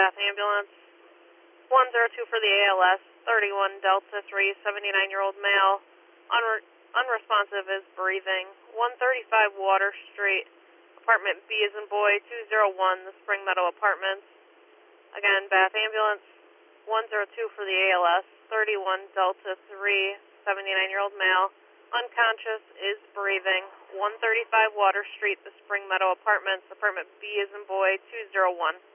Bath Ambulance. 102 for the ALS, 31 Delta 3, 79-year-old male. Unresponsive is breathing. 135 Water Street, apartment B as in boy, 201, the Spring Meadow Apartments. Again, Bath Ambulance. 102 for the ALS, 31 Delta 3, 79-year-old male. Unconscious is breathing. 135 Water Street, the Spring Meadow Apartments, apartment B as in boy, 201.